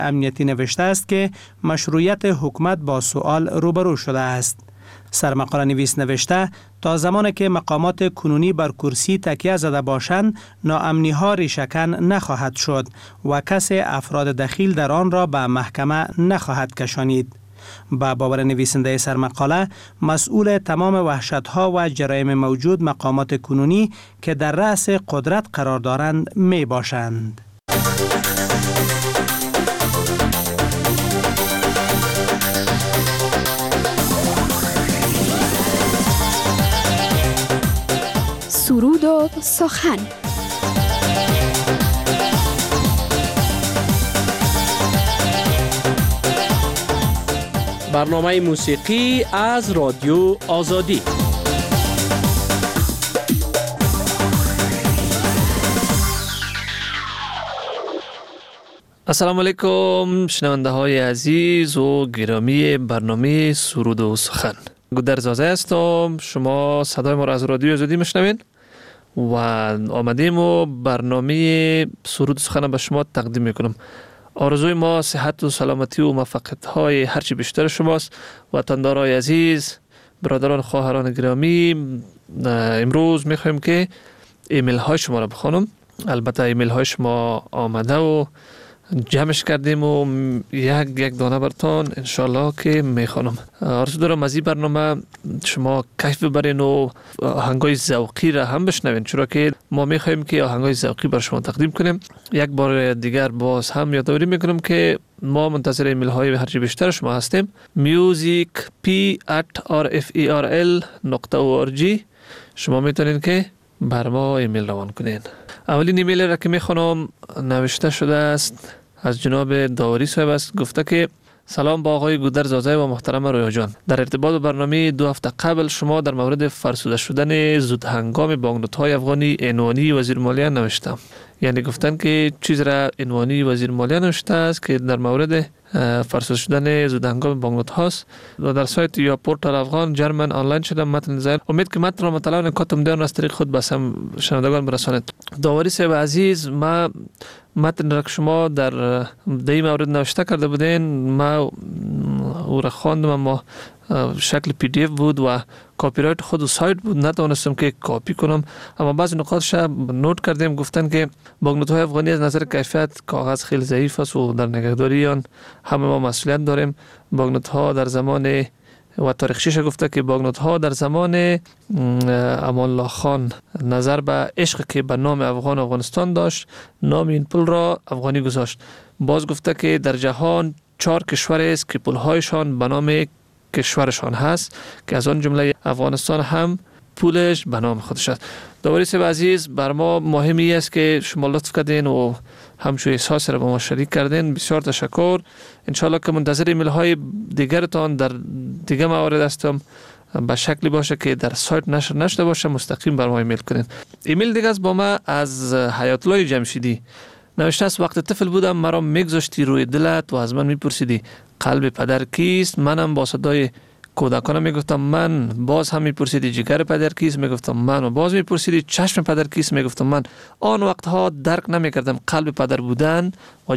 امنیتی نوشته است که مشروعیت حکومت با سؤال روبرو شده است. سرمقاله نویس نوشته تا زمانی که مقامات کنونی بر کرسی تکیه زده باشند ناامنی ها ریشه‌کن نخواهد شد و کسی افراد دخیل در آن را به محکمه نخواهد کشانید. با باور نویسنده سرمقاله مسئول تمام وحشت‌ها و جرایم موجود مقامات کنونی که در رأس قدرت قرار دارند می باشند. سرود و سخن. برنامه موسیقی از رادیو آزادی. السلام علیکم شنونده های عزیز و گرامی برنامه سرود و سخن. گودرزازه هستم. شما صدای ما را از رادیو آزادی میشنوین و آمدیم و برنامه سرود و سخن به شما تقدیم میکنم. آرزوی ما صحت و سلامتی و موفقیت های هرچی بیشتر شماست. وطندارای عزیز، برادران خواهران گرامی، امروز میخوایم که ایمیل های شما را بخونم. البته ایمیل های شما آمده و جمعش کردیم و یک دانه برتان انشالله که میخوانم. آرزو دارم از این برنامه شما کیف ببرین و آهنگای ذوقی را هم بشنوین، چرا که ما میخوایم که آهنگای ذوقی بر شما تقدیم کنیم. یک بار دیگر باز هم یادآوری میکنم که ما منتظر ایمیل های هرچی بیشتر شما هستیم. music@rferl.org شما میتونین که بر ما ایمیل روان کنین. اولین ایمیل را که میخوانم نوشته شده است از جناب داوری صاحب است. گفته که سلام با آقای گودرزازه و محترم رویا جان. در ارتباط با برنامه 2 هفته قبل شما در مورد فرسوده شدن زود هنگام بانکنوت‌های افغانی عنوانی وزیر مالیه نوشتم. یعنی گفتن که چیز را عنوانی وزیر مالیه نوشته است که در مورد فرسوده شدن زود هنگام بانکنوت هاست و در سایت یا پورتال افغان جرمن آنلاین شده متن زیر. امید که متن را مطالعه نکاتم دیان از طریق خود بسم شنوندگان برسانید. داوری صاحب عزیز، ما متن را که شما در این مورد نوشته کرده بودین ما او را خواندم، اما شکل پی دی اف بود و کاپی رایت خود سایت بود، نتوانستم که کاپی کنم. اما بعضی نکاتش نوت کردیم. گفتن که بانکنوت‌های افغانی از نظر کیفیت کاغذ خیلی ضعیف است و در نگهداری آن همه ما مسئولیت داریم. بانکنوت‌ها در زمان و تاریخ 6 گفته که بانکنوت‌ها در زمان امان الله خان نظر به عشق که به نام افغان افغانستان داشت نام این پول را افغانی گذاشت. باز گفته که در جهان 4 کشور است که پول‌هایشان به نام کشورشان هست که از آن جمله افغانستان هم پولش به نام خودش است. داوری صاحب عزیز، بر ما مهمی است که شما لطف کردین و همچو احساس را با ما شریک کردین. بسیار تشکر. انشالله که منتظر ایمیل های دیگرتان در دیگه موارد هستم به شکلی باشه که در سایت نشر نشده باشه، مستقیم بر ما ایمیل کنین. ایمیل دیگه از با ما از حیات الله جمشیدی نوشته است وقت طفل بودم مرا میگذاشتی روی دلت و از من میپرسیدی قلب پدر کیست؟ منم با صدای کودکانه میگفتم من. باز هم میپرسیدی جگر پدر کیست؟ میگفتم من. و باز میپرسیدی چشم پدر کیست؟ میگفتم من. آن وقتها درک نمیکردم قلب پدر بودن و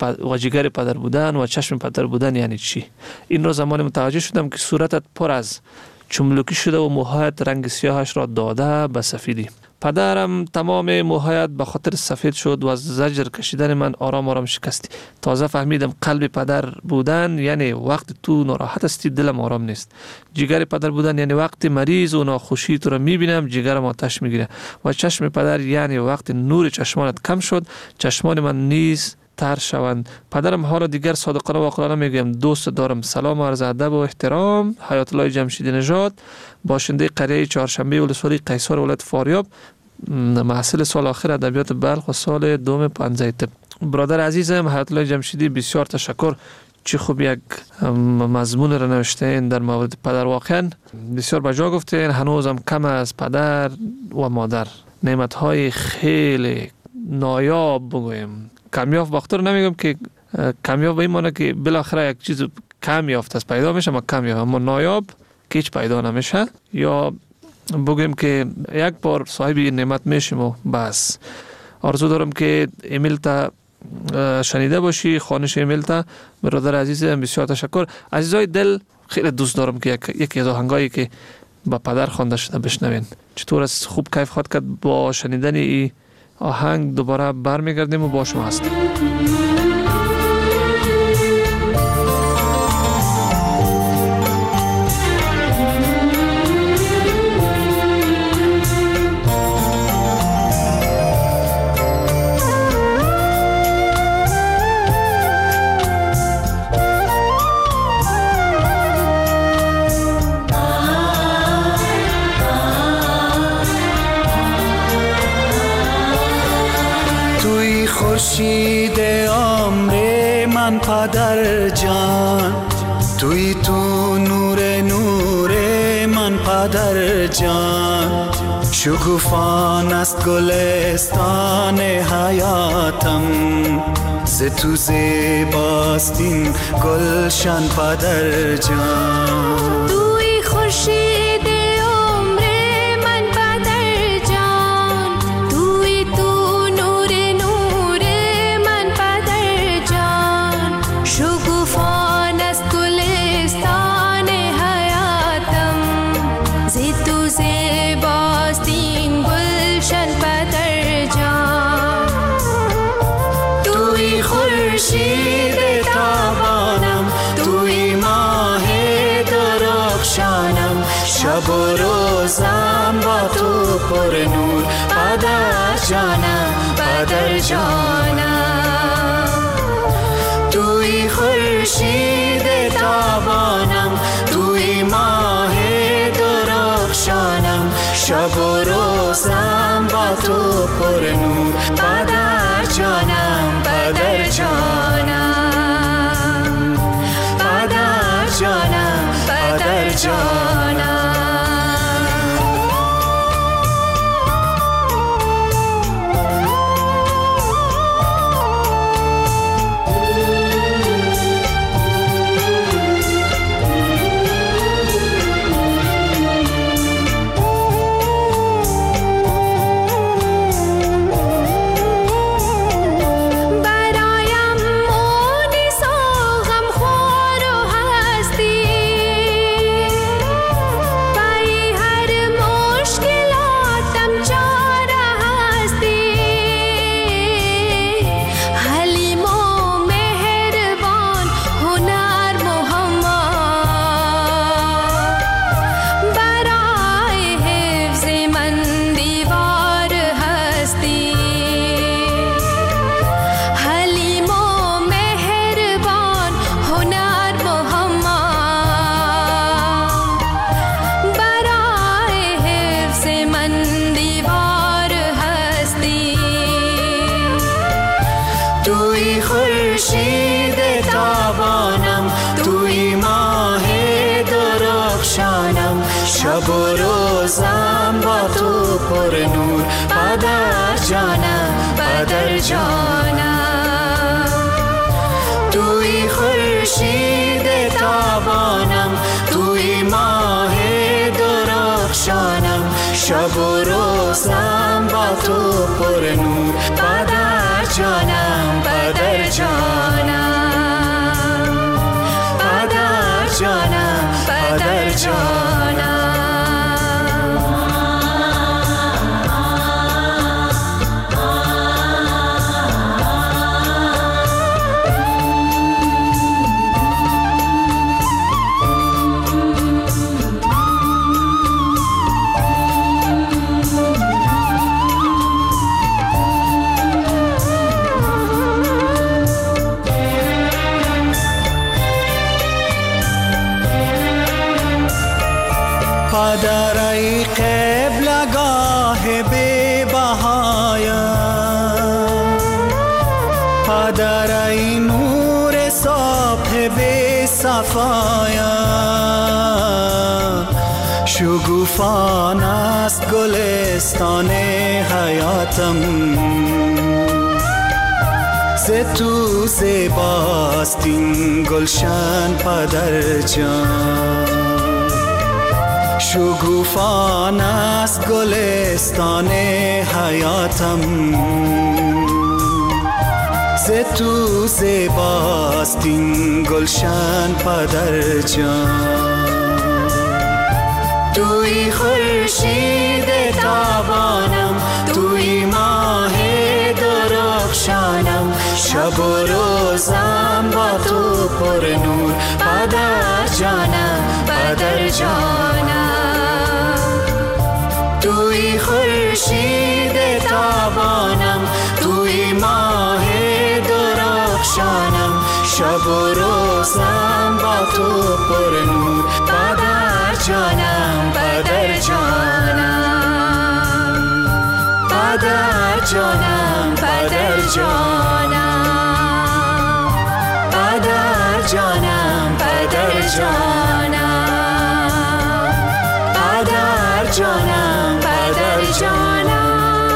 جگر پدر بودن و چشم پدر بودن یعنی چی. این رو زمان متوجه شدم که صورتت پر از چملوکی شده و موهایت رنگ سیاهش را داده به سفیدی. پدرم تمام موهایت به خاطر سفید شد و از زجر کشیدن من آرام آرام شکستی. تازه فهمیدم قلب پدر بودن یعنی وقت تو ناراحت هستی دلم آرام نیست. جگر پدر بودن یعنی وقت مریض و ناخوشی تو را میبینم جگرم آتش میگیره. و چشم پدر یعنی وقت نور چشمانت کم شد چشمان من نیز تر شوند. پدرم حالا دیگر صادقانه و عاقلانه میگم دوست دارم. سلام عرض ادب و احترام. حیات الله جمشیدی نژاد، باشنده قریه چهارشنبه ولسوالی قیصر ولایت فاریاب، محصل سال آخر ادبیات بلخ و سال دوم پنجه طب. برادر عزیزم حیات الله جمشیدی، بسیار تشکر. چه خوب یک مضمون را نوشتین در مورد پدر. واقعا بسیار بجا گفتین. هنوزم کم از پدر و مادر نعمت‌های خیلی نایاب بگویم کمیاب باختر نمیگم که کمیاب به این معنی که بالاخره یک چیز کم یافت است پیدا میشه، ما کمیاب، اما نایاب که هیچ پیدا نمیشه. یا بگیم که یک بار صاحب این نعمت میشیم و بس. آرزو دارم که ایمیل تا شنیده باشی خوانش ایمیل تا. برادر عزیزم بسیار تشکر. عزیزای دل، خیلی دوست دارم که یکی از آهنگایی که با پدر خوانده شده بشنوین. چطور است؟ خوب کیف خواهد کرد با شنیدن این آهنگ. دوباره برمیگردیم و با شما هستیم. خورشید عمر من پدر جان، توی تو نور من پدر جان. شکوفان است گلستان حیاتم، ز تو زیباست این گلشن پدر جان. توی خورشید شب و روزم با تو پر نور پدر جانم، پدر جانم. توی خورشید تابانم، توی ماه درخشانم. شب و روزم با تو پر نور پدر جانم، پدر جانم، پدر جانم، پدر جانم. توی خورشید تابانم، توی ماه درخشانم. شب و روزم با تو پر نور پدر جانم، پدر جانم. توی خورشید تابانم، توی ماه درخشانم. شب و روزم با تو پر نور پدر جانم، پدر جانم، پدر جانم، پدر جانم. پدر ای قبلگاه بی بهایم، پدر ای نور صبح بی صفایم. شگوفان است گلستان حیاتم، ز تو زیباست این گلشن پدر جان. شگوفان است گلستان حیاتم، ز تو زیباست این گلشن پدر جان. توی خورشید تابانم، توی ماه درخشانم، شب و روزم با تو پر نور پدر جانم، پدر جانم. توی خورشید تابانم، توی ماه درخشانم، شب و روزم با تو پر نور پدر جانم، پدر جانم، پدر جانم، پدر جانم، پدر جانم، پدر جانم، پدر جانم، پدر جانم.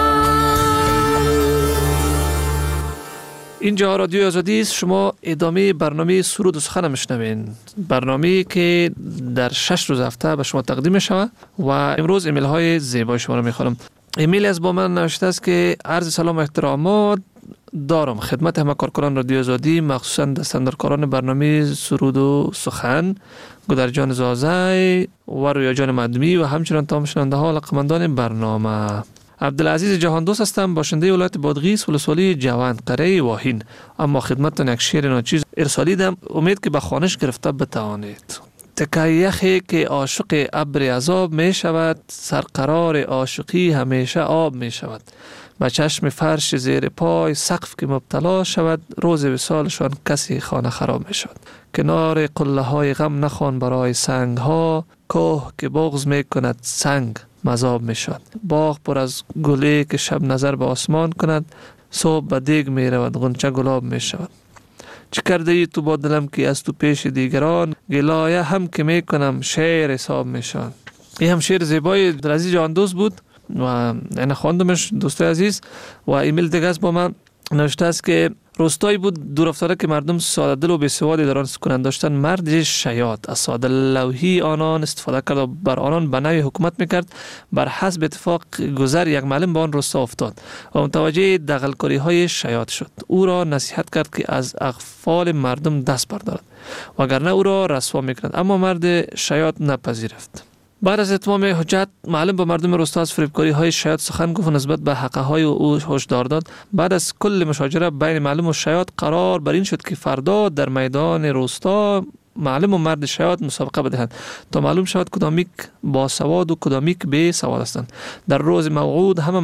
اینجا رادیو آزادی است. شما ادامه برنامه سرود و سخن میشنوین، برنامه که در 6 روز هفته به شما تقدیم میشه و امروز ایمیل های زیبای شما رو میخوانم. ایمیل از با من نوشته است که عرض سلام و احترامات دارم خدمت همه کارکنان رادیو آزادی، مخصوصا دستاندرکاران برنامه سرود و سخن، گودرجان زازای و رویا جان مدمی و همچنان تمام شنونده ها و علاقه‌مندان برنامه. عبدالعزیز جهان دوست هستم، باشنده ولایت بادغیس ولسوالی جوند قره واهین. اما خدمتتان یک شعر ناچیز ارسالیدم، امید که به خوانش گرفته بتوانید. تکه یخی که عاشق ابر عذاب می شود، سرقرار عاشقی همیشه آب می شود. به چشم فرش زیر پای سقف که مبتلا شود، روز وصالشان کسی خانه خراب می شود. کنار قله های غم نخوان برای سنگ ها، کوه که بغض می کند سنگ مذاب می شود. باغ پر از گلی که شب نظر به آسمان کند، صبح به دیگ می رود غنچه گلاب می شود. چه کرده ای تو با دلم که از تو پیش دیگران، گلایه هم که می کنم شعر حساب می شود. این هم شعر زیبای عبدالعزیز جهان دوست بود و این خواندمش دوستای عزیز. و ایمیل دیگه با من نوشته است که روستایی بود دور افتاده که مردم ساده دل و بی‌سوادی در آن سکونت داشتند. مرد شیاط از ساده لوحی آنان استفاده کرد و بر آنان به نوی حکومت میکرد. بر حسب اتفاق گذر یک معلم به آن روستا افتاد و متوجه دغل‌کاری های شیاط شد. او را نصیحت کرد که از اغفال مردم دست بردارد وگرنه او را رسوا میکند، اما مرد شیاط نپذیرفت. بعد از اتمام حجت معلم با مردم روستا از فریبکاری های شیاط سخن گفت و نسبت به حقه های او هشدار داد. بعد از کل مشاجره بین معلم و شیاط قرار بر این شد که فردا در میدان روستا معلم و مرد شیاط مسابقه بدهند تا معلوم شود کدامیک با سواد و کدامیک بی سواد هستند. در روز موعود همه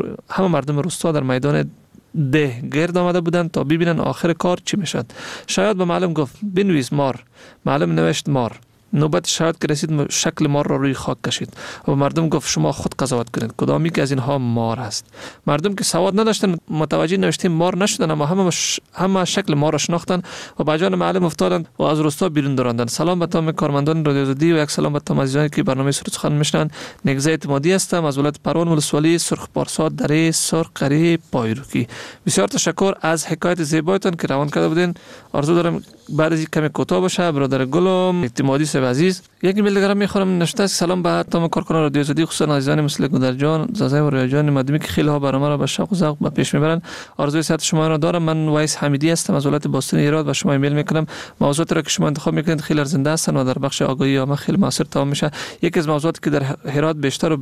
مردم روستا در میدان ده گرد آمده بودند تا ببینن آخر کار چی میشد. شیاط به معلم گفت بنویس مار. معلم نوشت مار. نوبت شاید که رسید شکل مار را روی خاک کشید و مردم گفت شما خود قضاوت کنید کدامی که از اینها مار است. مردم که سواد نداشتن متوجه نوشته مار نشدن، اما همه شکل مار را شناختن و به جان معلم افتادند و از روستا بیرون راندند. سلام به تمام کارمندان رادیو آزادی و یک سلام به تمام عزیزانی که برنامه سرود سخن میشنوند. نگزه اعتمادی هستم از ولایت پروان ولسوالی سرخ پارسا دره سرخ قره پایروکی. بسیار تشکر از حکایت زیبایتان که روان کرده بودین. آرزو دارم بعد از این کمی کوتاه باشه. برادر گلم اعتمادی عزیز یک ایمیل دیگر میخوام نوشته است سلام به تمام کارکنان رادیو آزادی، خصوصا عزیزانی مثل گودرجان زازای و رویا جان مدمی که خیلی ها برنامه را به شوق و ذوق به پیش میبرن. آرزوی صحت شما را دارم. من وایس حمیدی هستم از ولایت باستان ایران و شما ایمیل میکنم. موضوعاتی را که شما انتخاب میکنید خیلی ارزنده هستن و در بخش آگاهی عامه خیلی موثر تمام میشه. یکی از موضوعاتی که در هرات بیشتر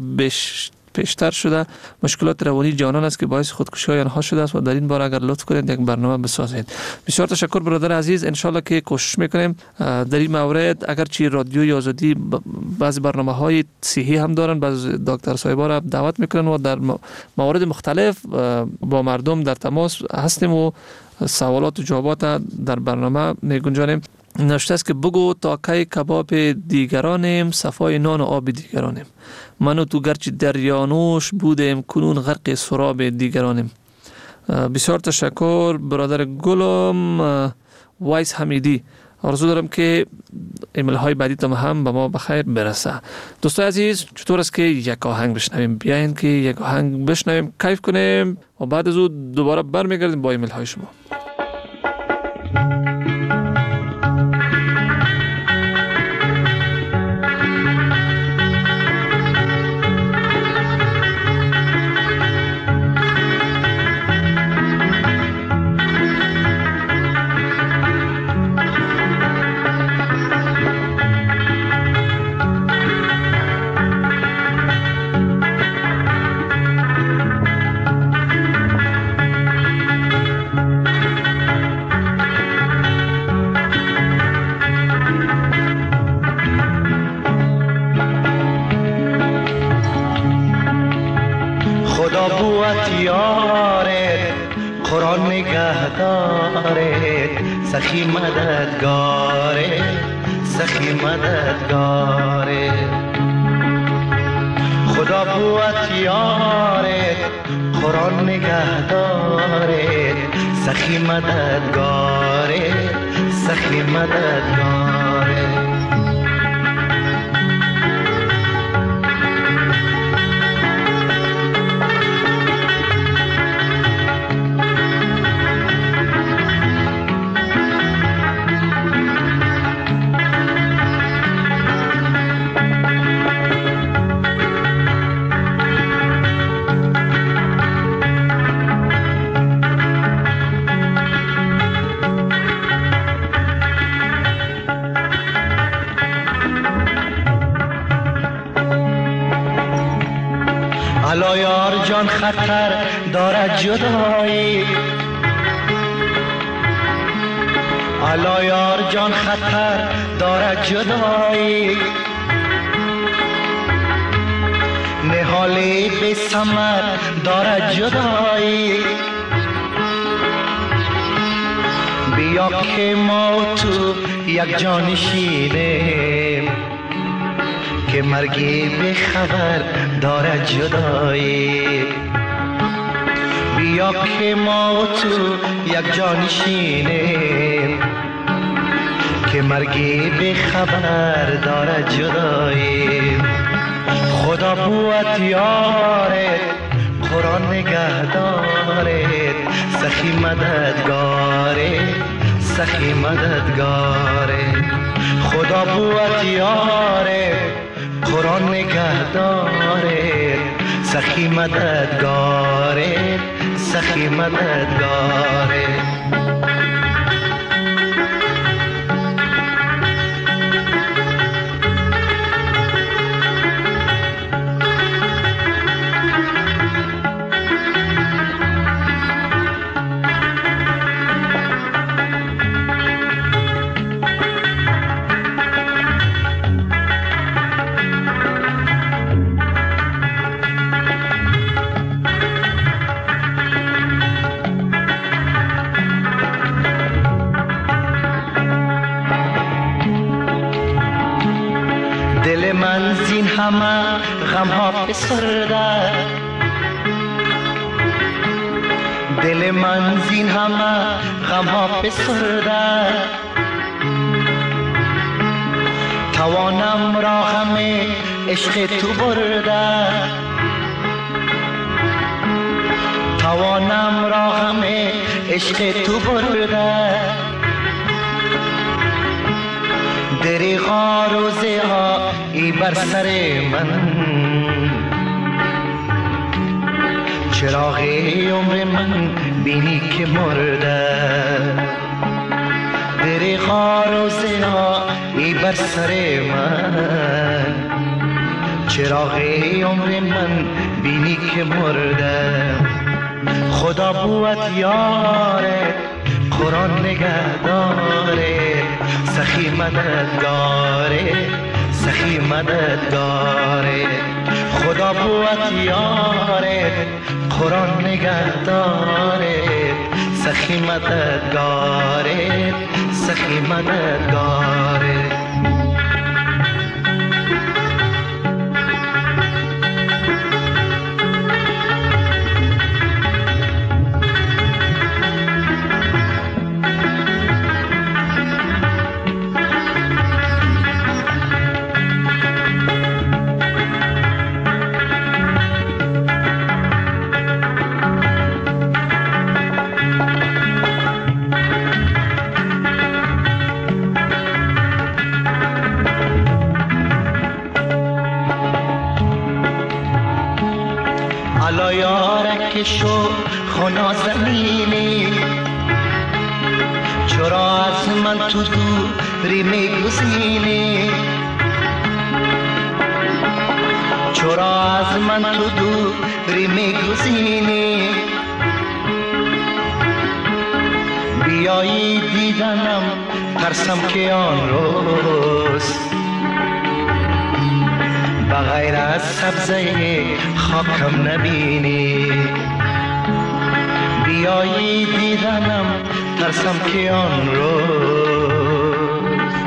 پیشتر شده مشکلات روانی جوانان است که باعث خودکشی آنها شده است و در این باره اگر لطف کنید یک برنامه بسازید. بسیار تشکر برادر عزیز. ان شاء الله که کوشش میکنیم در این مورد. اگر چی رادیوی آزادی بعضی برنامه‌های صحی هم دارن، بعضی دکتر صاحبا را دعوت میکنن و در موارد مختلف با مردم در تماس هستیم و سوالات و جوابات در برنامه میگنجانیم. نوشته است که بگو تا کی کباب دیگرانیم، صفای نان و آب دیگرانیم. من و تو گرچه دریانوش بودیم کنون غرق سراب دیگرانیم. بسیار تشکر برادر گلم وایس حمیدی. آرزو دارم که ایمیل های بعدی تا هم به ما بخیر برسه. دوستای عزیز چطور است که یک آهنگ بشنویم؟ بیاین که یک آهنگ بشنویم، کیف کنیم و بعد از اون دوباره برمیگردیم با ایمیل های شما. قرآن نگهداره سخی مددگاره سخی مددگاره خدا بوت یاره قرآن نگهداره سخی مددگاره سخی مددگاره الا یار جان خطر دارد جدایی الا یار جان خطر دارد جدایی نهالی به ثمر دارد جدایی بیا که ما تو یک جانشینیم که مرگی به خبر دارد جدایی بیا که ما و تو یک جانشینیم که مرگی به خبر دارد جدایی خدا بوت یاره قرآن نگهداره سخی مددگاره سخی مددگاره خدا بوت یاره قرآن نگهداره سخی مددگاره سخی مددگاره دل من زین همه غم ها فسرده دل من زین همه غم ها فسرده توانم را غم عشق تو برده توانم را غم عشق تو برده دریغا روزه ها ای بر سر من چراغ عمر من بینی که مرده دریغا روزه ها ای بر سر من چراغ عمر من بینی که مرده خدا بوت یاره قرآن نگهداره سخی مددگاره سخی مددگاره خدا بوت یاره قرآن نگهداره سخی مددگاره سخی مددگاره الا یارک شو خنا زمینی چرا از من تو دوری میگزینی چرا از من تو دوری میگزینی بیایی دیدنم ترسم که آن روز بغیر از سبزه خاکم نبینی بیایی دیدنم ترسم که آن روز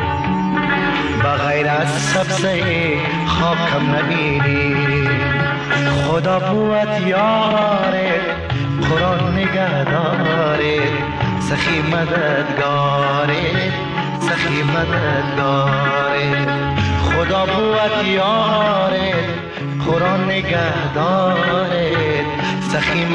بغیر از سبزه خاکم نبینی. خدا بود یاره قرآن نگهداره سخی مددگاره سخی مددگاره. خدا بود یاره قرآن نگهداره سخی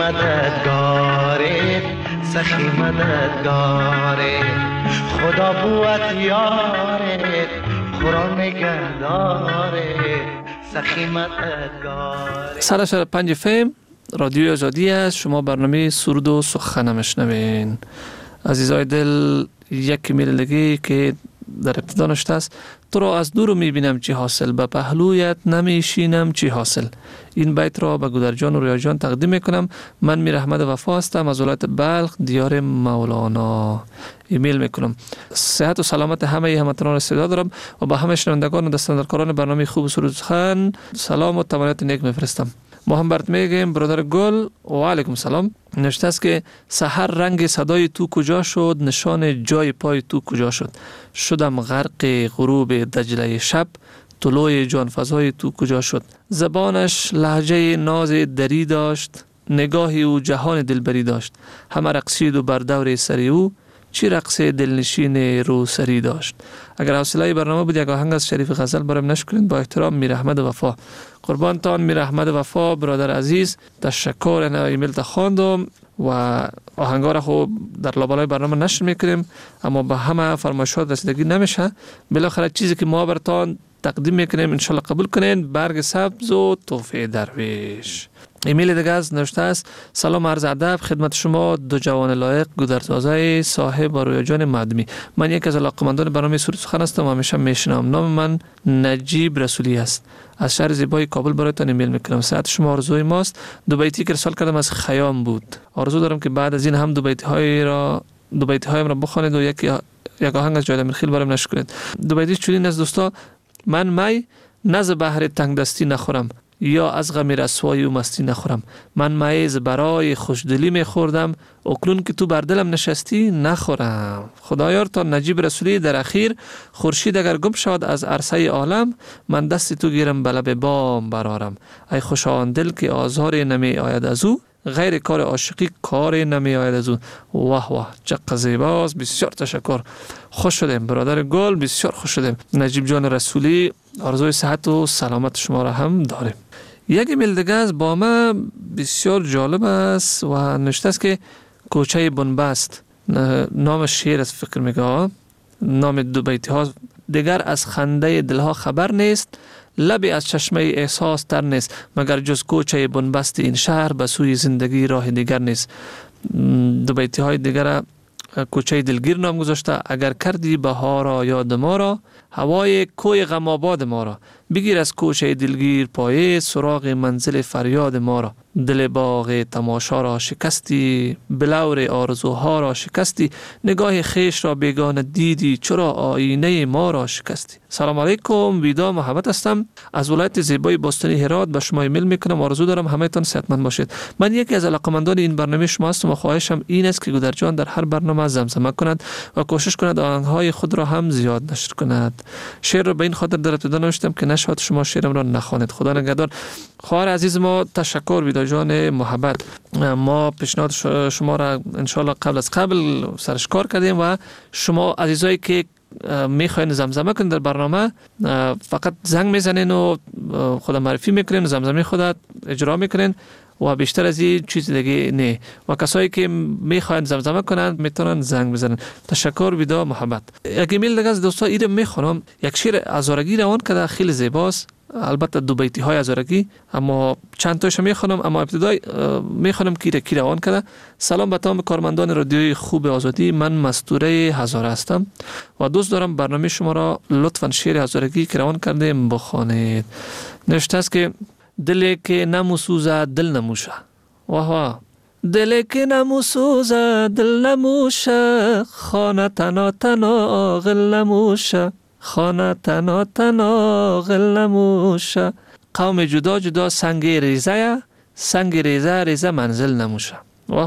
مددگاره سخی مددگاره. خدا بود یاره قرآن نگهداره سخی مددگاره. 105 FM رادیو آزادی است. شما برنامه سرود و سخن میشنوین. عزیزای دل، یک ایمیل دیگه که در ابتدا نوشته است: تو را از دور میبینم چی حاصل، به پهلویت نمیشینم چی حاصل. این بیت را به گودرجان و ریاجان تقدیم میکنم. من میر احمد وفا هستم از ولایت بلخ دیار مولانا. ایمیل میکنم. صحت و سلامت همه هموطنان را صدا دارم و به همه شنوندگان و دستاندرکاران برنامه خوب و سرود سخن سلام و تمنیات نیک میفرستم. ما هم برات میگیم برادر گل و علیکم سلام. نوشته است که سحر رنگ صدای تو کجا شد، نشان جای پای تو کجا شد. شدم غرق غروب دجله شب، طلوع جانفزای تو کجا شد. زبانش لهجه ناز دری داشت، نگاهی او جهان دلبری داشت. همه رقصید و بر دور سری او، چی رقص دلنشین رو سری داشت. اگر حوصله برنامه بود یک آهنگ از شریف غزل برایم نشکرین. با احترام میر احمد وفا. قربانتان میر احمد وفا برادر عزیز. تشکر. انا ایمیل تا خواندم و آهنگا را خوب در لابلای برنامه نشر میکنیم، اما به همه فرمایشات رسیدگی نمیشه. بالاخره چیزی که ما براتون تقدیم میکنیم انشالله قبول کنین. برگ سبز و تحفه درویش. ایمیل دیگه از نوشته است: سلام عرض ادب خدمت شما دو جوان لایق گودرزازای صاحب و رویاجان مدمی. من یک از علاقه‌مندان برنامه سرود سخن هستم و همیشه میشنوم. نام من نجیب رسولی است. از شهر زیبای کابل برایتان ایمیل میکنم. صحت شما آرزوی ماست. دو بیتی که ارسال کردم از خیام بود. آرزو دارم که بعد از این هم دو بیتی هایم را بخوانید و یک آهنگ از جاید امیرخیل برایم نشر کنید. دو بیتی چنین از دوستا: من می نز بحر تنگ دستی نخورم، یا از غم رسوایی و مستی نخورم. من میز برای خوشدلی میخوردم، اکنون که تو بر دلم نشستی نخورم. خدایار تا نجیب رسولی در اخیر: خورشید اگر گم شود از عرصه عالم، من دست تو گیرم به لب بام برارم. ای خوشا آن دل که آزار نمی آید از او، غیر کار عاشقی کار نمی آید از او. واه واه چقدر زیباست. بسیار تشکر. خوش شدیم برادر گل، بسیار خوش شدیم. نجیب جان رسولی، آرزوی صحت و سلامت شما را هم داریم. یک ایمیل دیگه از با ما بسیار جالب است و نوشته است که کوچه بنبست، نام شعر است فکر میگه، نام دو بیتی ها: دیگر از خنده دلها خبر نیست، لبی از چشمه احساس تر نیست، مگر جز کوچه بنبست این شهر به سوی زندگی راه دیگر نیست. دو بیتی های دیگر کوچه دلگیر نام گذاشته: اگر کردی بهارا یاد ما را، هوای کوی غم آباد ما را، بگیر از کوچه دلگیر پایه، سراغ منزل فریاد ما را. دل باغ تماشا را شکستی، بلور آرزوها را شکستی، نگاه خیش را بیگانه دیدی، چرا آینه ما را شکستی. سلام علیکم، ویدا محمد هستم از ولایت زیبای باستانی هرات. به شما ایمیل میکنم. آرزو دارم همه تان صحتمند باشید. من یکی از علاقه‌مندان این برنامه شما هستم و خواهشم این است که گودرجان در هر برنامه زمزمه کند و کوشش کند آهنگ‌های خود را هم زیاد نشر کند. شعر را به این خاطر در ابتدا نوشتم که نشاط شما شعرم را نخوانید. خدا نگهدار. خواهر عزیز ما تشکر. ویدا جان محبت، ما پیشنهاد شما را انشالله قبل سرش کار کردیم و شما عزیزایی که میخواین زمزمه کنید در برنامه فقط زنگ میزنین و خدا معرفی میکنین و زمزمه خودت اجرا میکنین و بیشتر از این چیز دیگه نه. و کسایی که میخواین زمزمه کنند میتونن زنگ بزنن. تشکر. ویدا محبت. یک ایمیل دیگه از دوستا ایره میخونم. یک شعر هزارگی روان کرده، خیلی زیباست. البته دو بیتی های هزارگی، اما چند تاشو میخونم، اما ابتدای میخونم کی روان کرده. سلام به تمام کارمندان رادیوی خوب آزادی. من مستوره هزاره هستم و دوست دارم برنامه شما را لطفاً شعر هزارگی که روان کرده بخوانید. نوشته است که دلی که نموسوزه دل نموشه. واه واه. دلی که نموسوزه دل نموشه، خانه تنا تنا غل نموشه، خانه تنا تنا غل نموشه. قوم جدا جدا سنگ ریزه، سنگ ریزه ریزه منزل نموشه. واه واه.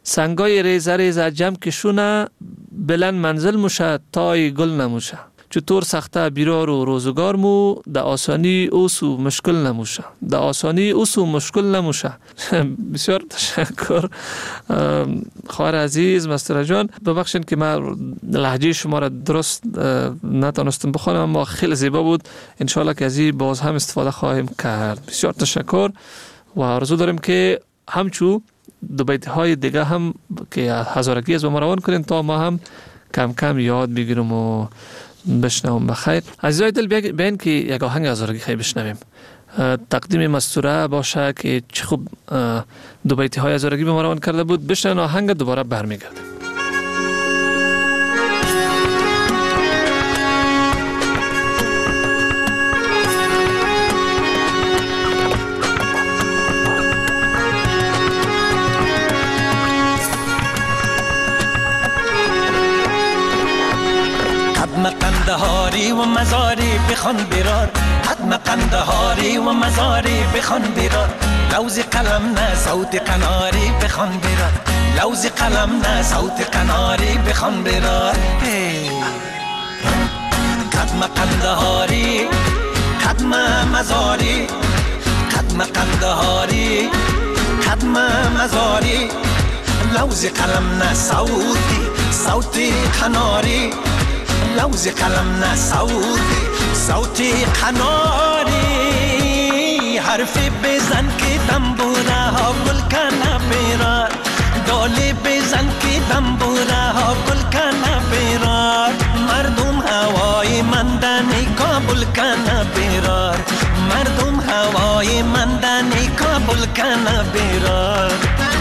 سنگای ریزه ریزه جمع کشونه بلند منزل موشه تای گل نموشه چطور سخته بیرار و روزگار مو در آسانی اوسو مشکل نموشه در آسانی اوسو مشکل نموشه. بسیار تشکر خواهر عزیز مستر جان. ببخشید که من لهجه شما را درست نتونستم بخوانم اما خیلی زیبا بود. انشالله که از این باز هم استفاده خواهیم کرد. بسیار تشکر و آرزو داریم که همچو دو بیت های دیگه هم که هزارگی از ما روان کنین تا ما هم کم کم یاد بگیرم و بشنوم. بخیر عزیزای دل بیاین که یک آهنگ هزارگی خیلی بشنویم. تقدیم مستوره باشه که چه خوب دو بیتی های هزارگی به ما روان کرده بود. بشنویم آهنگ دوباره برمیگردیم. قندهاری و مزاری بخوان برار حتما قندهاری و مزاری بخوان برار لوز قلم نه صوت قناری بخوان برار لوز قلم نه صوت قناری بخوان برار قدم قندهاری قدم مزاری قدم قندهاری قدم مزاری لوز قلم نه صوتی قناری لوز قلم نه صوتی قناری حرفی بزن که دنبوره ها گل کنه بیرار دالی بزن که دنبوره ها گل کنه بیرار مردم هوای مندنی کابل کنه بیرار مردم هوای مندنی کابل کنه بیرار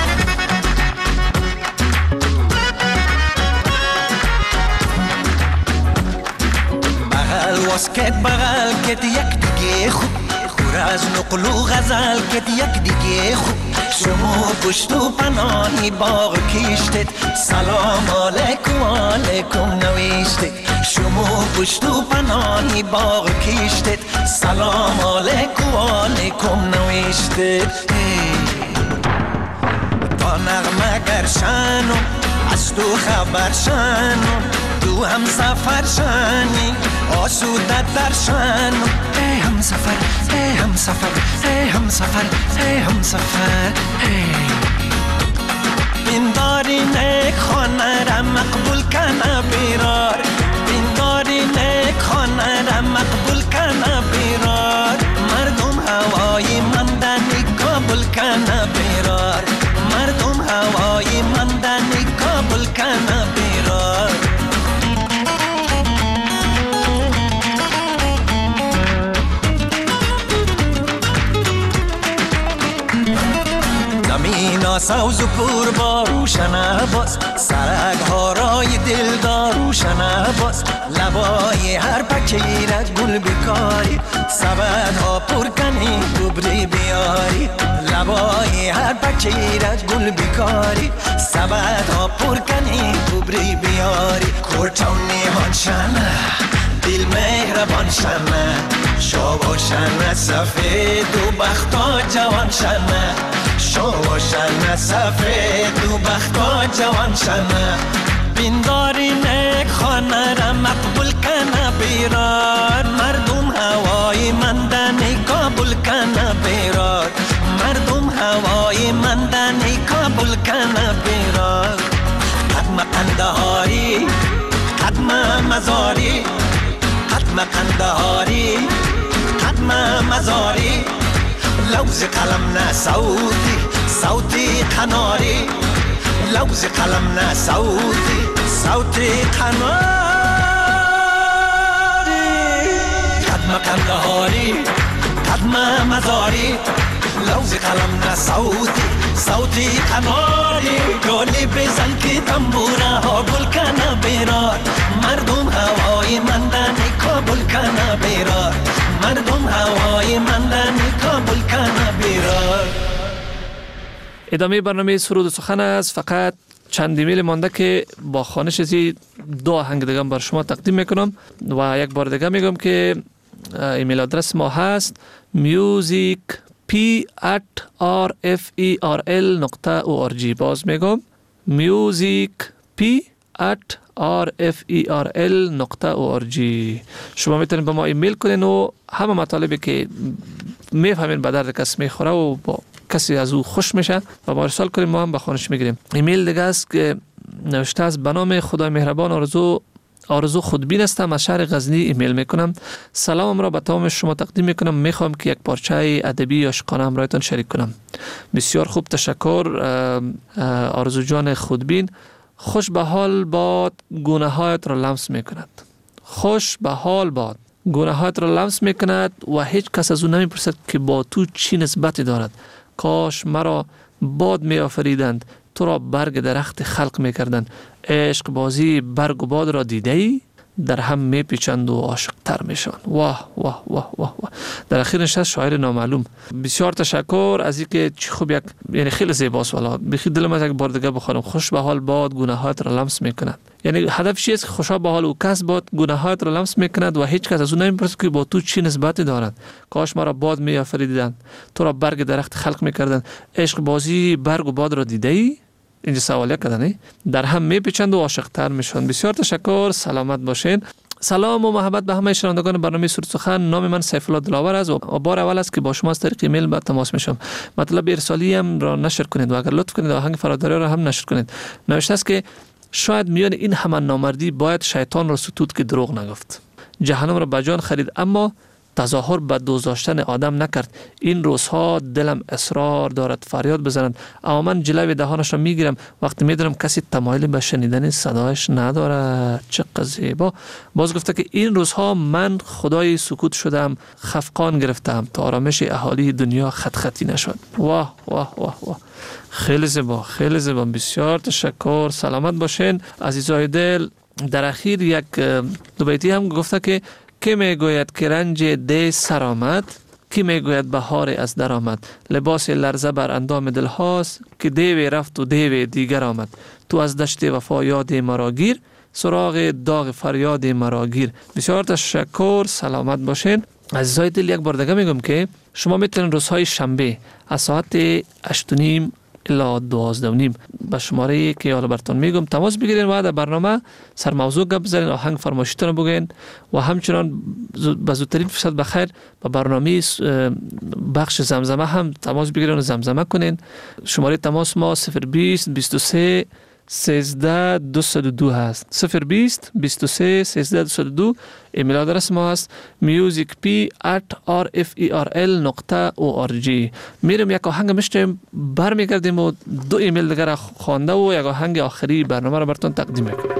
واسکت بغل کت یک دیگه خوب خور از نقل و غزل کت یک دیگه خوب شما پشت و پناهی باغ کشتید سلام علیکم علیکم نوشتید شما پشت و پناهی باغ کشتید سلام علیکم علیکم نوشتید تا نغمه گرشنو از تو خبر شنو تو هم سفر شنی آسوده در شنو ای هم سفر ای هم سفر ای هم سفر ای هم سفر بینداری نیک خانه را مقبول کنه بیرار بینداری نیک خانه را مقبول کنه بیرار مردم هوای مندنی قبول کنه بیرار مردم هوای مندنی قبول کنه بیرار زمین سوز و پر با روشن باز سرک ها رای دلدار روشن باز لبای هر پکیره گل بکاری سبد ها پر کنی دوبری بیاری لبای هر پکیره گل بکاری سبد ها پر کنی دوبری بیاری کورتونی هان شنه دل مهربان شنه شو شنه سفید و بختا جوان شنه شو شنه سفید و بختا جوان شنه بینداری نیک خانه را مقبول کنه بیرار مردم هوای مندنی قبول کنه بیرار مردم هوای مندنی قبول کنه بیرار قدم قندهاری قدم مزاری قدم قندهاری قدم مزاری لوز قلم نه صوتی قناری لوز قلم نه صوتی قناری قدم قندهاری قدم مزاری لوز قلم نه صوتی قناری گلی بزن که تنبوره ها گل کنه بیرار مردم هوای مندنی قبول کنه بیرار مردم هوای مندنی قبول کنه بیرار. ادامه برنامه سرود و سخن است. فقط چند ایمیل مانده که با خوانش ازی دو آهنگ دیگه بر شما تقدیم میکنم و یک بار دیگه میگم که ایمیل آدرس ما هست music@rferl.org. باز میگم musicp@rferl.org. شما میتونید به ما ایمیل کنین و همه مطالبی که میفهمین به درد کس میخوره و با کسی از او خوش میشه و ما ارسال کنیم، ما هم به خانش میگیریم. ایمیل دیگه است که نوشته است: به نام خدای مهربان آرزو خودبین هستم، از شهر غزنی ایمیل میکنم. سلامم را به تمام شما تقدیم میکنم. میخوام که یک پارچه ادبی عاشقانه همراهتان شریک کنم. بسیار خوب، تشکر آرزو جان خودبین. خوش به حال باد گونه‌هایت را لمس میکند. خوش به حال باد گونه‌هایت را لمس میکند و هیچ کس از او نمیپرسد که با تو چی نسبتی دارد. کاش مرا باد می آفریدند، تو را برگ درخت خلق می کردند. عشق بازی برگ و باد را دیده ای؟ در هم می پیچند و عاشق تر می شوند. واه واه واه واه واه. در اخیر نشست شاعر نامعلوم. بسیار تشکر از اینکه چه خوب یک، یعنی خیلی زیباست. والا بخیر دلم از یک بار دیگه بخونم. خوش به حال باد گونه‌هایت را لمس می کند. یعنی هدف چیست؟ خوشا به حال او کس باد گونه‌هایت را لمس می کند و هیچ کس از او نمیپرسد که با تو چی نسبتی دارد. کاش مرا باد می آفریدند، تو را برگ درخت خلق می کردند. عشق بازی برگ و باد را دیده ای؟ اینجا سوالیه کردن، در هم میپیچند و عاشق تر میشن. بسیار تشکر، سلامت باشین. سلام و محبت به همه شنوندگان برنامه سرود سخن. نام من سیف الله دلاور است و بار اول است که با شما از طریق ایمیل به تماس میشم. مطلب ارسالی هم را نشر کنید و اگر لطف کنید آهنگ فراداری را هم نشر کنید. نوشته است که شاید میان این همه نامردی باید شیطان را ستود که دروغ نگفت. جهنم را به جان خرید اما تظاهر به دوست داشتن آدم نکرد. این روزها دلم اصرار دارد فریاد بزند، اما من جلوی دهانش را میگیرم وقتی میدونم کسی تمایلی به شنیدن صدایش ندارد. چقدر زیبا. باز گفته که این روزها من خدای سکوت شدم، خفقان گرفتم تا آرامش اهالی دنیا خط خطی نشد. واه واه واه واه. خیلی زیبا، خیلی زیبا. بسیار تشکر، سلامت باشین عزیزای دل. در اخیر یک دو بیتی هم گفته که کی میگوید که رنج دی سر آمد، کی میگوید بهار از در آمد. لباس لرزه بر اندام دل هاست که دیوی رفت و دیوی دیگر آمد. تو از دشت وفا یاد مرا گیر، سراغ داغ فریاد مرا گیر. بسیار تشکر، سلامت باشین عزیزای دل. یک بار دیگه میگم که شما میتونید روزهای شنبه از ساعت 8:30 الی 12:30 به شماره که حالا براتون میگم تماس بگیرین و در برنامه سر موضوع گپ بزنین، آهنگ فرمایشتون بگین و همچنان به زودترین فرصت بخیر به برنامه بخش زمزمه هم تماس بگیرین و زمزمه کنین. شماره تماس ما 020 23 13 202 هست. 020 23 13 202. ایمیل آدرس ما هست musicp@rferl.org. میریم یک آهنگ میشنویم، برمیگردیم و دو ایمیل دیگر را خوانده و یک آهنگ آخری برنامه را براتون تقدیم میکنم.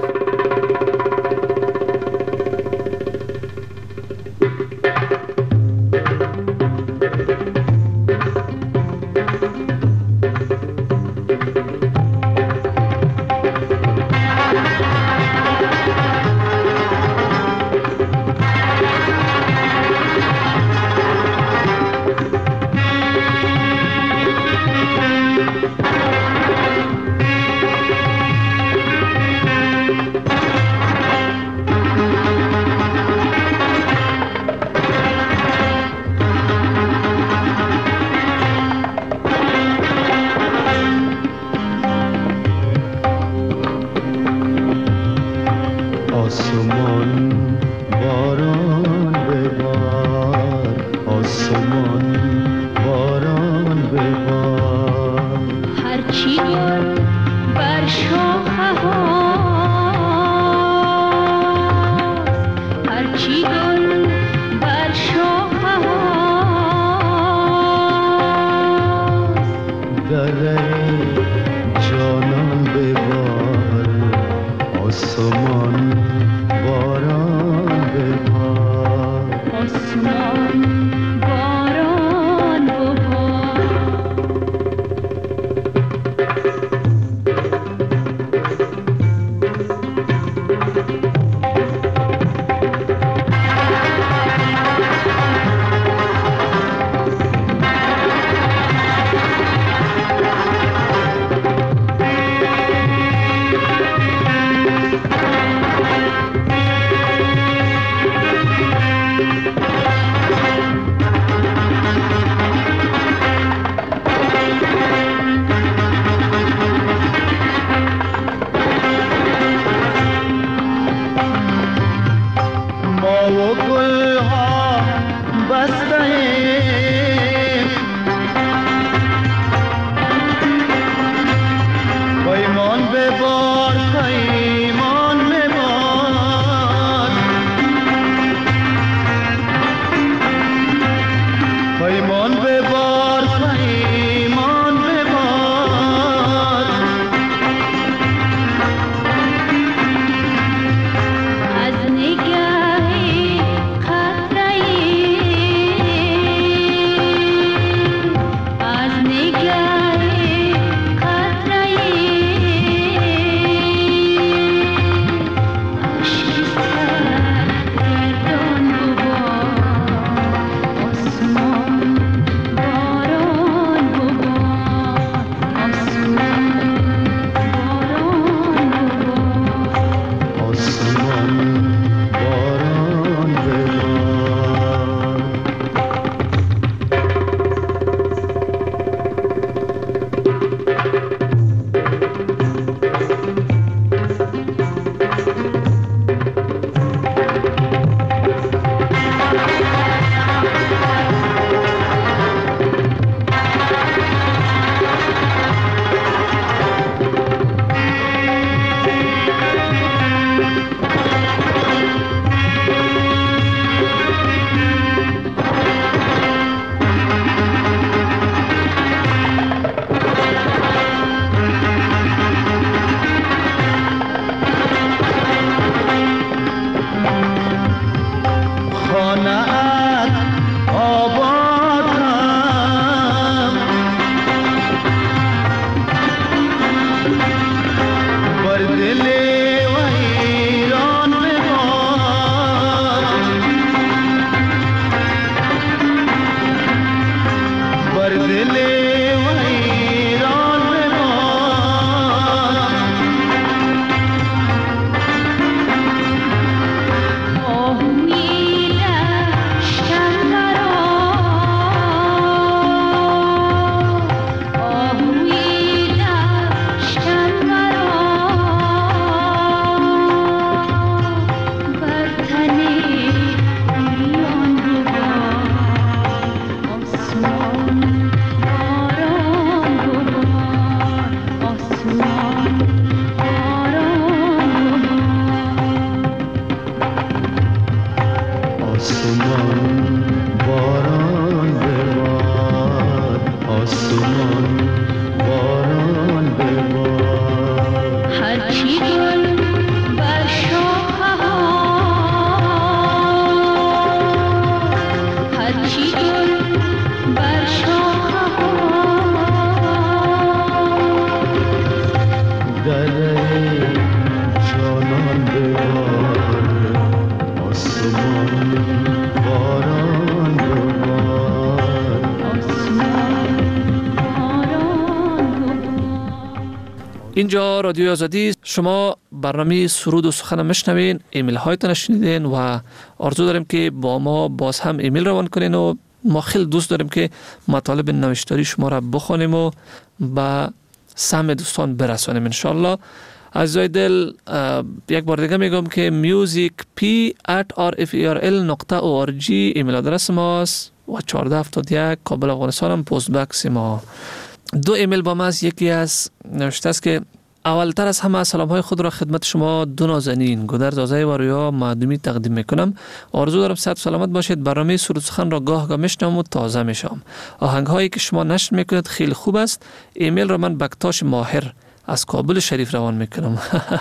آسمان باران ببار، آسمان باران ببار. هرچی گل بر شاخه ها، هرچی گل بر شاخه ها، دره جانان ببار، آسمان باران ببار، آسمان باران ببار. اینجا رادیو آزادی، شما برنامه سرود و سخن میشنوین. ایمیل هایتان شنیدین و آرزو داریم که با ما باز هم ایمیل روان کنین و ما خیلی دوست داریم که مطالب نوشتاری شما را بخونیم و به سهم دوستان برسانیم انشالله. عزیزای دل، یک بار دیگه میگم که musicp@rferl.org ایمیل آدرس ماست و 1471 کابل افغانستان هم پست بکس ما. دو ایمیل با ما است. یکی از نوشته است که اولتر از همه سلام های خود را خدمت شما دو نازنین گودرز آزای و رویا معدومی تقدیم میکنم. آرزو دارم صحت سلامت باشید. برنامه سرود سخن را گاه گاه میشنوم و تازه میشم. آهنگ هایی که شما نشر میکنید خیلی خوب است. ایمیل را من بکتاش ماهر از کابل شریف روان میکنم.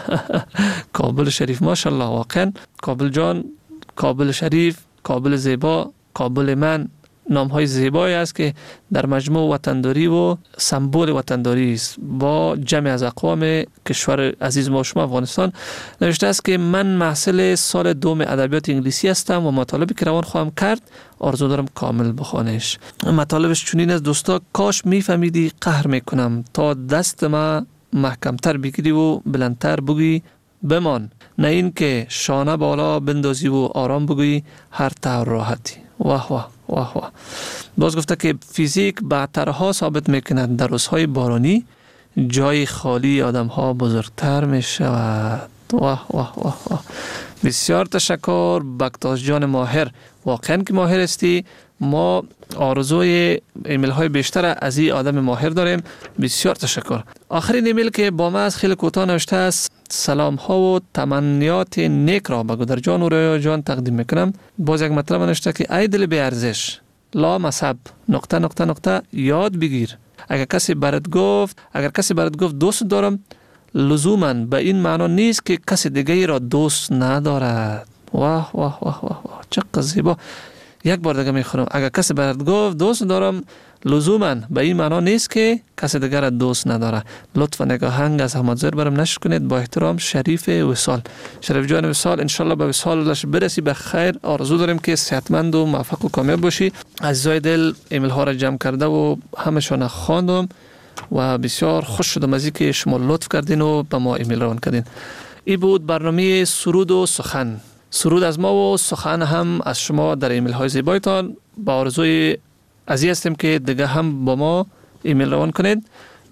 کابل شریف ماشاءالله، واقعا کابل جان، کابل شریف، کابل زیبا، کابل من، نام های زیبایی است که در مجموع وطنداری و سمبل وطنداری است با جمع از اقوام کشور عزیز ما شما افغانستان. نوشته است که من محصل سال دوم ادبیات انگلیسی هستم و مطالبی که روان خواهم کرد آرزو دارم کامل بخوانش. مطالبش چنین است: دوستا، کاش میفهمیدی قهر میکنم تا دست ما محکمتر بگیری و بلندتر بگی بمان، نه این که شانه بالا بندازی و آرام بگویی هر طور راحتی. واه واه واه واه. باز گفته که فیزیک بعدترها ثابت میکند در روزهای بارانی جای خالی آدم ها بزرگتر می شود. واه واه واه واه. بسیار تشکر بکتاش جان ماهر، واقعا که ماهر استی. ما آرزوی ایمیل های بیشتر از این آدم ماهر داریم. بسیار تشکر. آخرین ایمیل که با ما از خیلی کوتاه نوشته است: سلام ها و تمنیات نیک را به گودر جان و رویا جان تقدیم میکنم. باز یک مطلب نوشته که ای دل بی ارزش، لا مصب نقطه نقطه نقطه یاد بگیر. اگر کسی برات گفت دوست دارم، لزوما به این معنا نیست که کسی دیگه را دوست ندارد. واه واه واه واه واه، چقدر زیبا. یک بار دیگه میخونم: اگر کسی برات گفت دوست دارم، لزوما به این معنا نیست که کسی دیگر را دوست نداره. لطفا نگاهنگ از حمادزر برم نشر کنید. با احترام، شریف وصال. شریف جان وصال، انشالله به وصالش برسی به خیر. آرزو داریم که صحتمند و موفق و کامیاب باشی. عزیزای دل، ایمیل ها را جمع کرده و همشون خواندم و بسیار خوش شدم از اینکه شما لطف کردین و به ما ایمیل روان کردین. این بود برنامه سرود و سخن. سرود از ما و سخن هم از شما در ایمیل های زیبایتان. با آرزوی عزیز هستیم که دیگه هم با ما ایمیل روان کنید.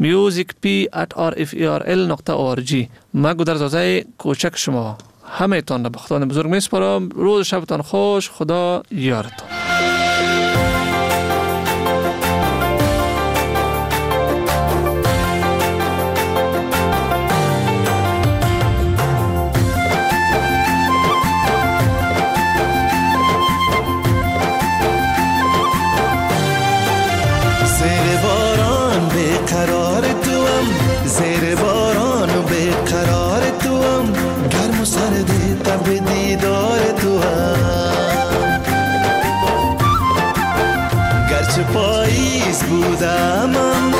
musicp@rferl.org. ما گودرز آزای کوچک شما همه تان را به خدا بزرگ میسپارم. روز شبتان خوش. خدا یارتان. زیر باران و به قرار تو هم، گرم و سردی تب دیدار تو هم. گرچه پاییز بودم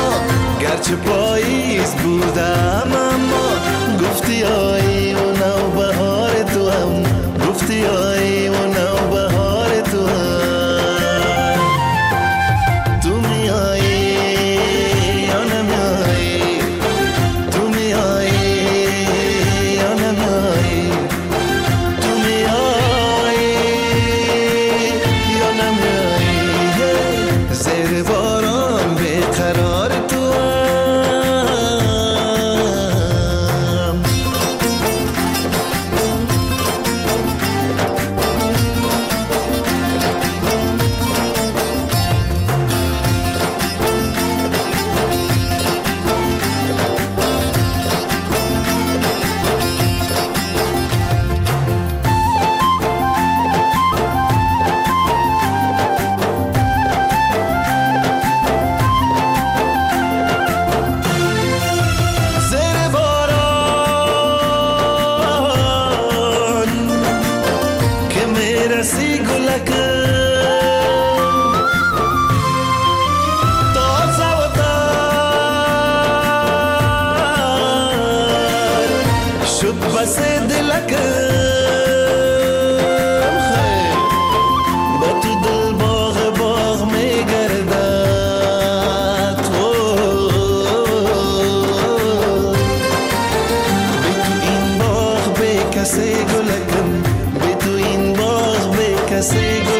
اما گفتی آیی و نوبهار تو هم، گفتی آیی و نوبهار تو هم. تو می آیی یا نمیایی، تو می آیی یا نمیایی، تو می آیی یا نمیایی. زیر باران بیقرار تو هم. کسی گلک تازه و تر شد بس دلک با تو دل باغ باغ میگردد بی تو این باغ به کسی گلکم بی تو این باغ به کسی گلکم